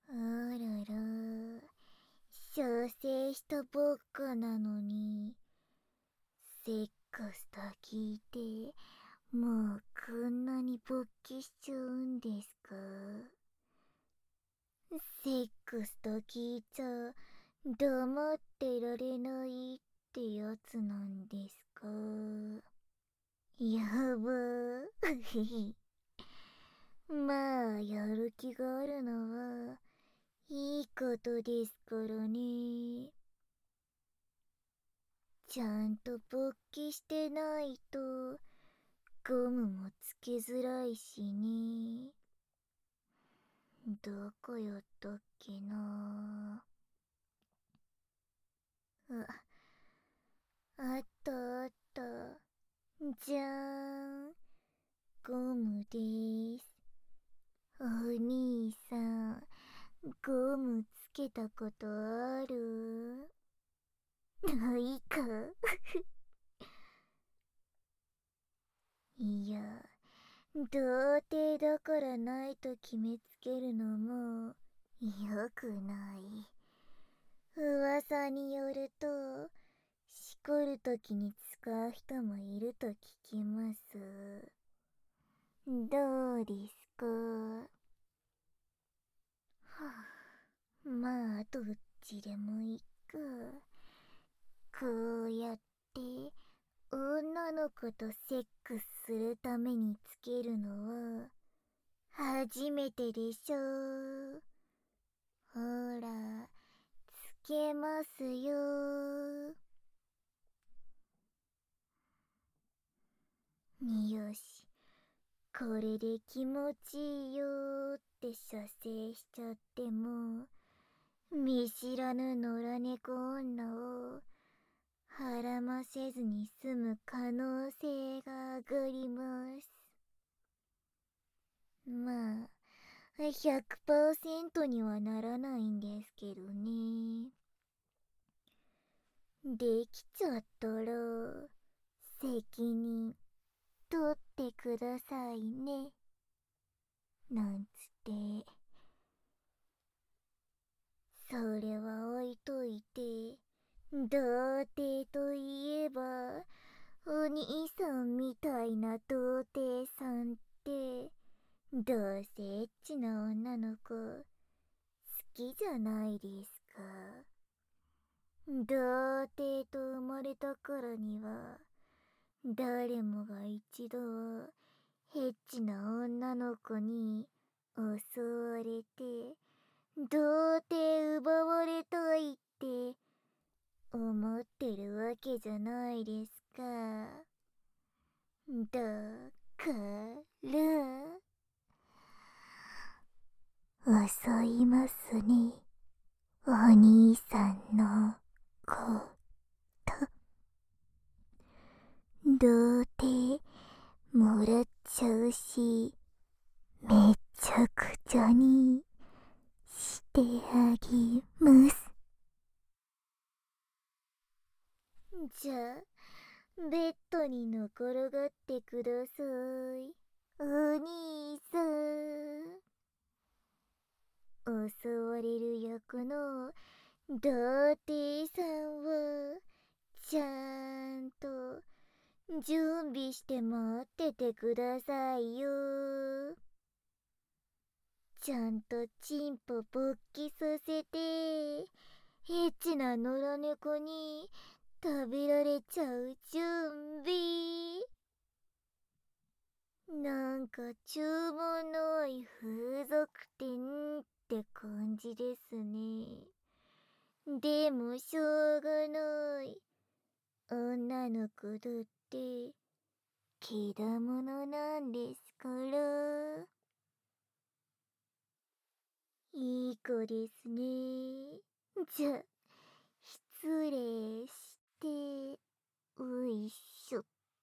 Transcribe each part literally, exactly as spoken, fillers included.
あらら、射精したばっかなのに、セックスと聞いて、もうこんなに勃起しちゃうんですか？セックスと聞いちゃ黙ってられないってやつなんですか？やばー。まあ、やる気があるのはいいことですからね。ちゃんと勃起してないとゴムもつけづらいしね。どこやったっけな。あ、あったあった。じゃーん。ゴムでーす。お兄さん、ゴムつけたことある？ないか。いや、童貞だからないと決めつけるのもよくない。噂によると、しこるときに使う人もいると聞きます。どうですか？はあ、まあ、どっちでもいいか。こうやって、女の子とセックスするためにつけるのは、初めてでしょ。ほら、つけますよ。よし、これで気持ちいいよーって射精しちゃっても、見知らぬ野良猫女を孕ませずに済む可能性が上がります。まあ、ひゃくパーセントにはならないんですけどね。できちゃったら、責任取ってくださいね。なんつって。それは置いといて、童貞といえば、お兄さんみたいな童貞さんって、どうせエッチな女の子、好きじゃないですか。童貞と生まれたからには、誰もが一度は、エッチな女の子に襲われて、童貞奪われたいって思ってるわけじゃないですか。だから、遅いますね、お兄さんの子。童貞もらっちゃうし、めちゃくちゃにしてあげます。じゃあ、ベッドに寝転がってください。お兄さん。襲われる役の童貞さんは、ちゃんと準備して待っててくださいよ。ちゃんとチンポ勃起させて、エッチな野良猫に食べられちゃう準備。なんか注文の多い風俗店って感じですね。でもしょうがない。女の子だって気だものなんですから。いい子ですね。じゃ、失礼して、おいしょ。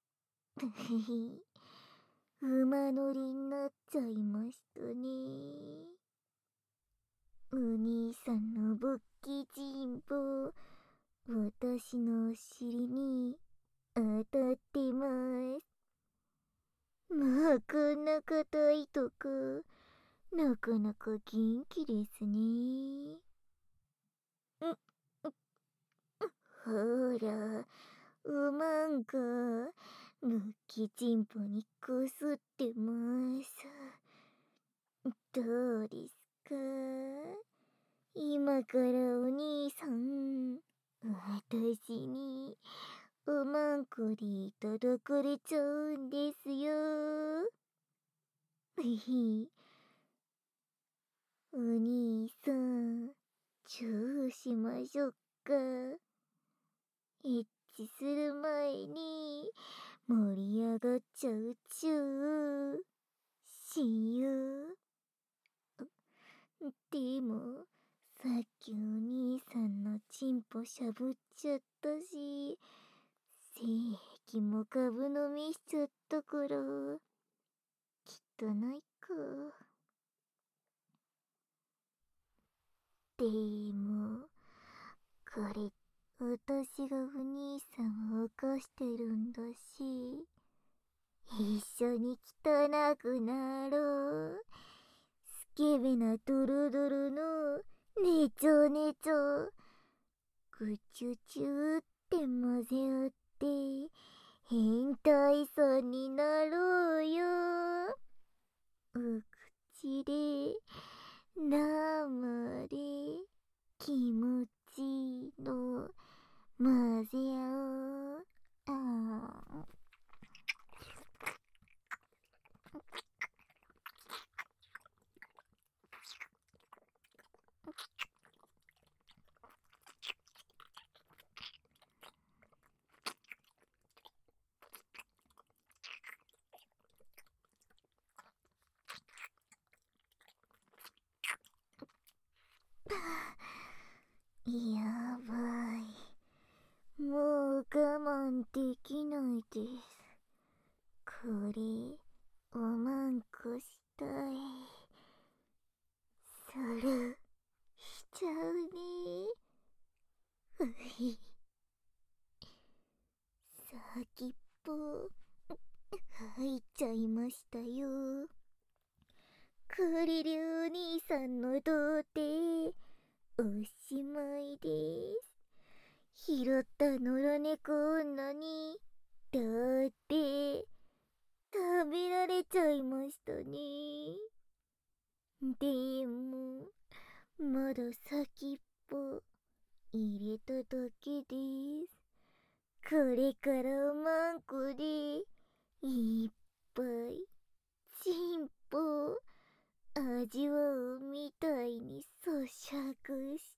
馬乗りになっちゃいましたね。お兄さんの勃起人望、私のお尻に当たってます。まあこんな硬いとこ、 なかなか元気ですね。ん、ほら、おまんが、ムッキチンポにこすってます。どうですか？今からお兄さん、私に、おまんこで叩かれちゃうんですよ。ひひ、お兄さん、チューしましょうか。エッチする前に盛り上がっちゃうチューしよう。でも、さっきお兄さんのチンポしゃぶっちゃったし、性癖も株飲みしちゃったから、汚いか。でも、これ、私がお兄さんを犯してるんだし、一緒に汚くなろう。スケベなドロドロのねちょねちょ。ぐちゅちゅって混ぜ合って、変態さんになろうよ。お口で、生で、気持ちいいの、混ぜ合う。ああ。やばい。もう我慢できないです。これ、おまんこしたい。それ、しちゃうね。うひ。先っぽ、入っちゃいましたよ。クリリュウ兄さんの童貞、おしまいです。拾った野良猫女に、だって、食べられちゃいましたね。でも、まだ先っぽ、入れただけです。これからおまんこで、いっぱい、チンポ、味わうみたいに咀嚼して、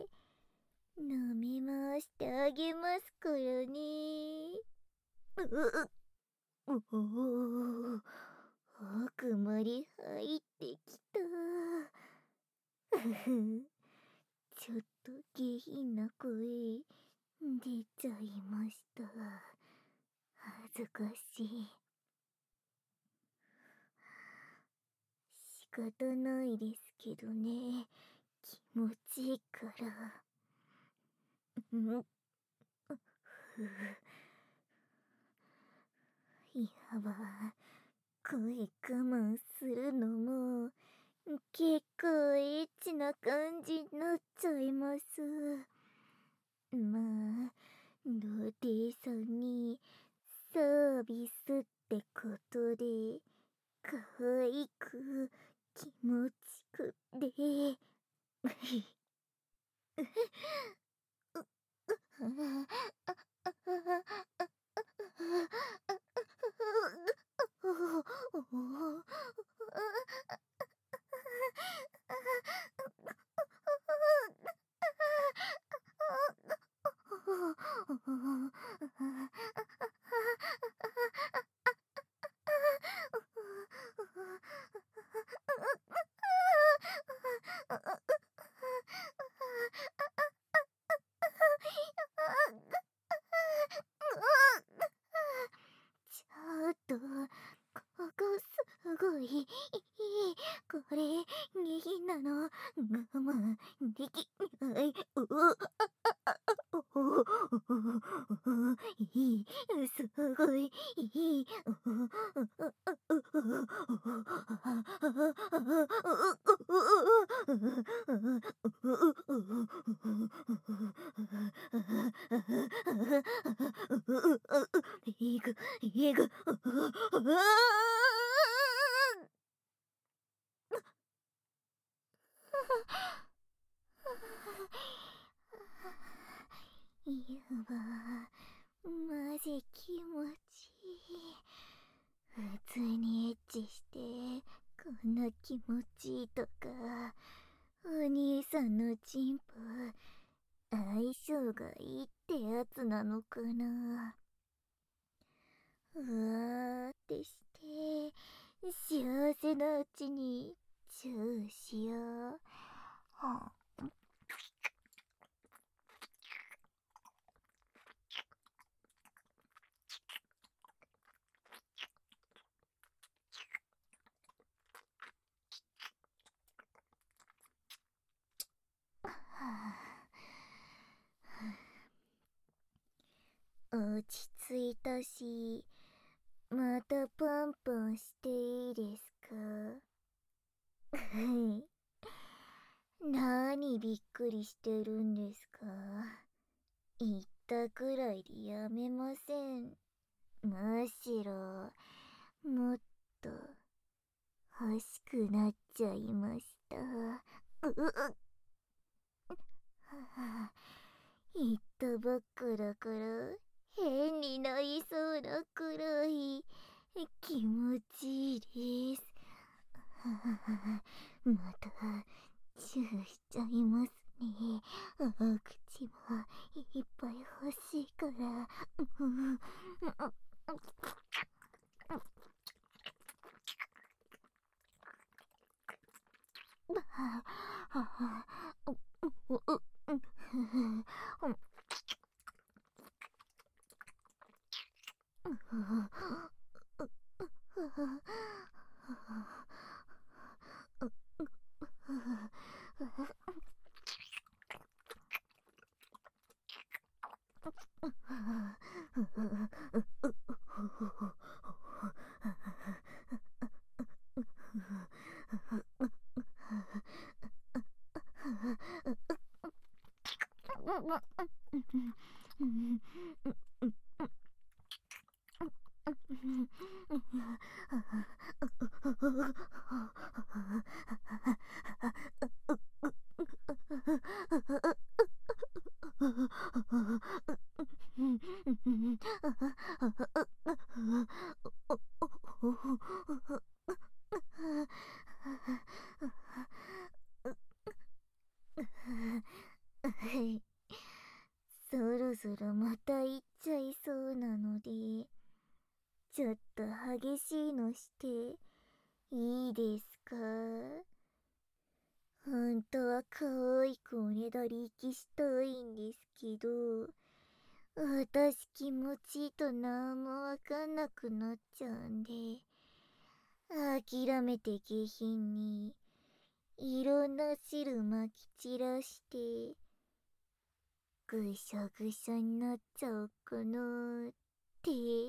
舐め回してあげますからね。うう、おお、奥まで入ってきた。ふふ、ちょっと下品な声、出ちゃいました。恥ずかしい。仕方ないですけどね。気持ちいいから。ん、ふやば、声我慢するのも結構エッチな感じになっちゃいます。まあ、童貞さんにサービスってことで、可愛く気持ちくで、ちょっと、ここすごいこれ、下品なの。我慢できない。うう、あ、あ、あ、あ、おお、おお、いい、すごい、いい、おお、おお、いく、いく、いやば、マジ気持ちいい。普通にエッチしてこんな気持ちいいとか、お兄さんのチンポ相性がいいってやつなのかな。うわーってして幸せなうちにチューしよう。はあ、落ち着いたし、またパンパンしていいですか？はい。何びっくりしてるんですか？言ったくらいでやめません。むしろ、もっと欲しくなっちゃいました。ううはあ、言ったばっかだから変になりそうなくらい気持ちいいです。はあ、またチューしちゃいますね。あ、口もいっぱい欲しいから。うん、そろそろまた行っちゃいそうなので、ちょっと激しいのしていいですか？本当は可愛くおねだり息したいんですけど、私気持ちいいとなんもわかんなくなっちゃうんで、諦めて下品にいろんな汁まき散らしてぐしゃぐしゃになっちゃおうかなーって。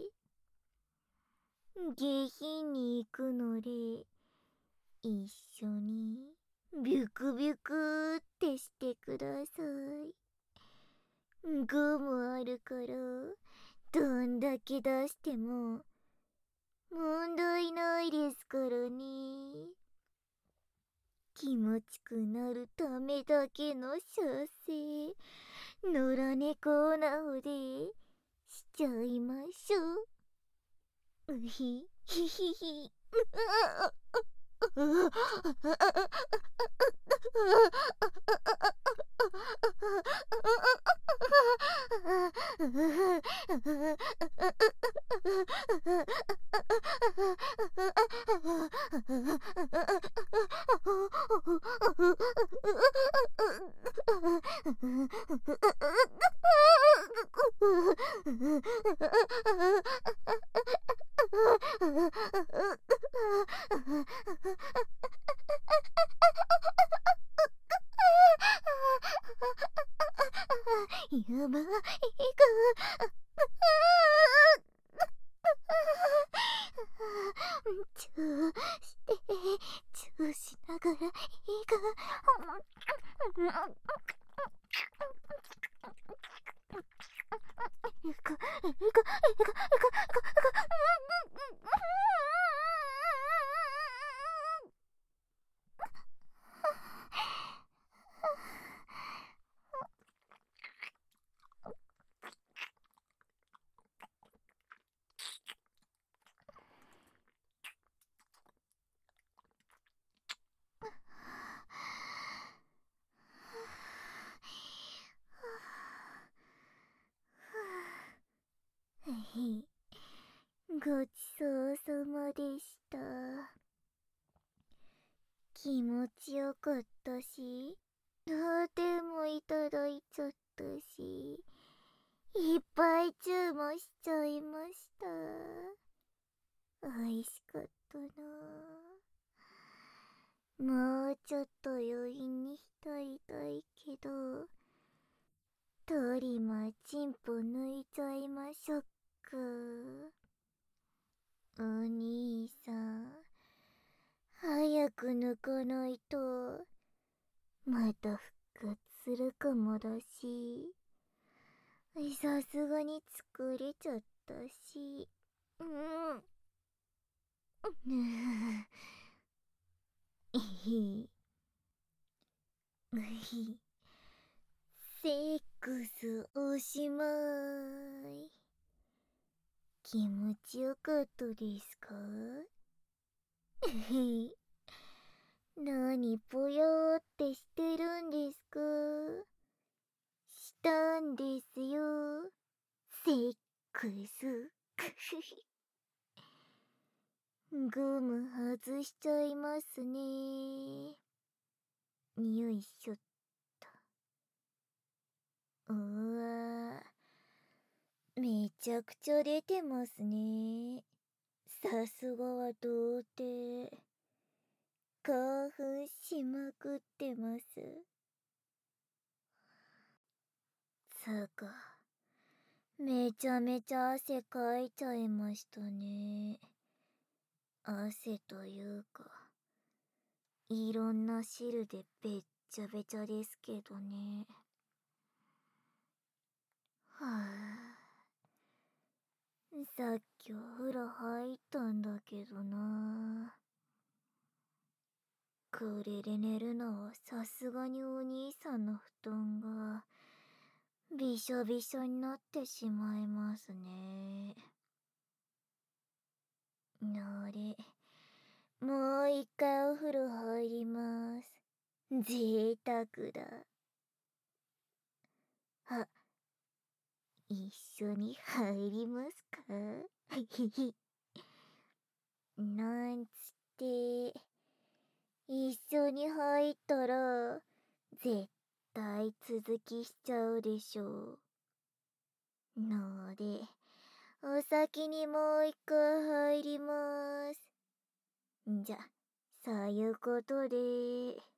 下品に行くので一緒にビュクビュクってしてください。ゴムあるからどんだけ出しても問題ないですからね。気持ちくなるためだけの射精、野良猫なおでしちゃいましょう。うひひひひ。 やばいか。チューして、チューしながらいいか。いか、いか、いか、いか、いか、いか、はい、ごちそうさまでした。気持ちよかったし、とてもいただいちゃったし、いっぱい注文しちゃいました。美味しかったな。もうちょっと余韻に浸りたいけど、トリマーチンポ抜いちゃいましょっか。お兄さん、早く抜かないとまた復活するかもだし、さすがに疲れちゃったし、うん。えへ、うひ、セックスおしまい。気持ちよかったですか？えへ、なにぽよーってしてるんですか？したんですよ、セックス。ゴム外しちゃいますね。よいしょっと。うわー、めちゃくちゃ出てますね。さすがは童貞。興奮しまくってます。つか、めちゃめちゃ汗かいちゃいましたね。汗というか、いろんな汁でべっちゃべちゃですけどね。はぁ、さっきお風呂入ったんだけどな。これで寝るのはさすがにお兄さんの布団がびしょびしょになってしまいますね。のれ、もう一回お風呂入ります。贅沢だ。あ、一緒に入りますか？なんつって、一緒に入ったら、絶対続きしちゃうでしょう。ので、お先にもう一回入ります。じゃ、そういうことで。